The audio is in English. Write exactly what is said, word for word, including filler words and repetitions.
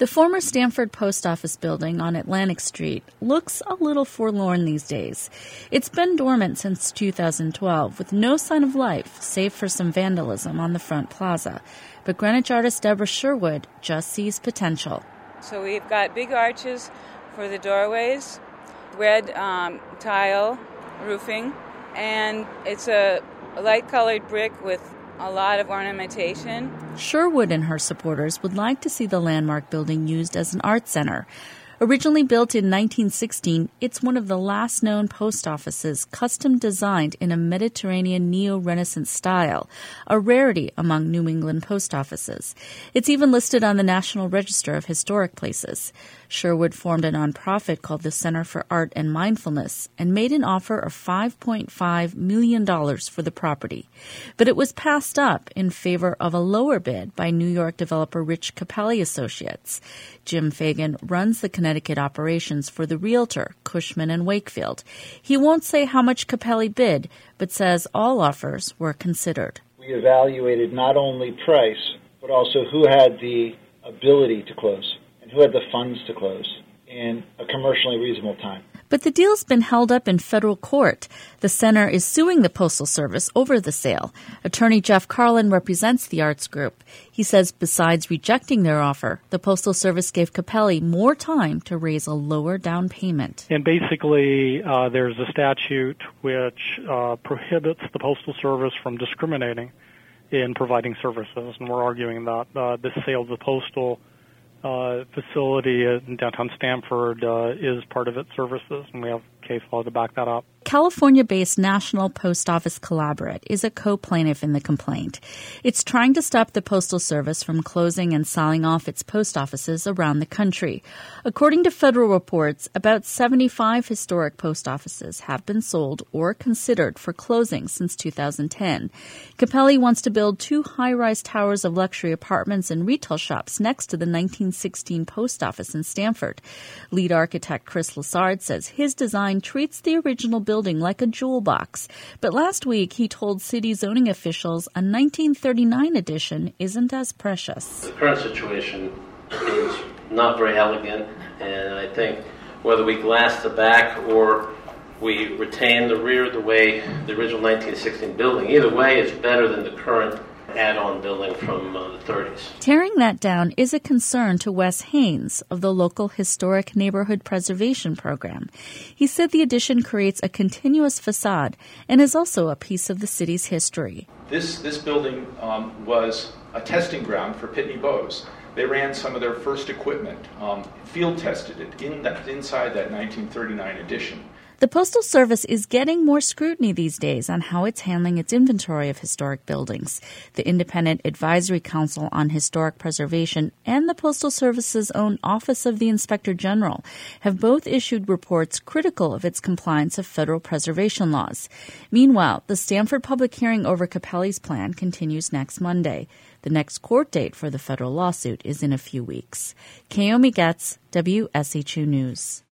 The former Stanford Post Office building on Atlantic Street looks a little forlorn these days. It's been dormant since two thousand twelve, with no sign of life, save for some vandalism on the front plaza. But Greenwich artist Deborah Sherwood just sees potential. So we've got big arches for the doorways, red um, tile roofing, and it's a light-colored brick with a lot of ornamentation. Sherwood and her supporters would like to see the landmark building used as an art center. Originally built in nineteen sixteen, it's one of the last known post offices custom designed in a Mediterranean neo-Renaissance style, a rarity among New England post offices. It's even listed on the National Register of Historic Places. Sherwood formed a nonprofit called the Center for Art and Mindfulness and made an offer of five point five million dollars for the property. But it was passed up in favor of a lower bid by New York developer Rich Capelli Associates. Jim Fagan runs the Connecticut operations for the realtor, Cushman and Wakefield. He won't say how much Capelli bid, but says all offers were considered. We evaluated not only price, but also who had the ability to close and who had the funds to close in a commercially reasonable time. But the deal's been held up in federal court. The center is suing the Postal Service over the sale. Attorney Jeff Carlin represents the arts group. He says besides rejecting their offer, the Postal Service gave Capelli more time to raise a lower down payment. And basically, uh, there's a statute which uh, prohibits the Postal Service from discriminating in providing services, and we're arguing that uh, this sale of the postal Uh, facility in downtown Stamford uh, is part of its services, and we have case law to back that up. California-based National Post Office Collaborate is a co-plaintiff in the complaint. It's trying to stop the Postal Service from closing and selling off its post offices around the country. According to federal reports, about seventy-five historic post offices have been sold or considered for closing since two thousand ten. Capelli wants to build two high-rise towers of luxury apartments and retail shops next to the nineteen sixteen post office in Stamford. Lead architect Chris Lassard says his design treats the original building like a jewel box. But last week, he told city zoning officials a nineteen thirty-nine edition isn't as precious. The current situation is not very elegant, and I think whether we glass the back or we retain the rear the way the original nineteen sixteen building, either way is better than the current add-on building from uh, the thirties. Tearing that down is a concern to Wes Haynes of the local Historic Neighborhood Preservation Program. He said the addition creates a continuous facade and is also a piece of the city's history. This this building um, was a testing ground for Pitney Bowes. They ran some of their first equipment, um, field tested it in that, inside that nineteen thirty-nine edition. The Postal Service is getting more scrutiny these days on how it's handling its inventory of historic buildings. The Independent Advisory Council on Historic Preservation and the Postal Service's own Office of the Inspector General have both issued reports critical of its compliance of federal preservation laws. Meanwhile, the Stamford public hearing over Capelli's plan continues next Monday. The next court date for the federal lawsuit is in a few weeks. Kaomi Getz, W S H U News.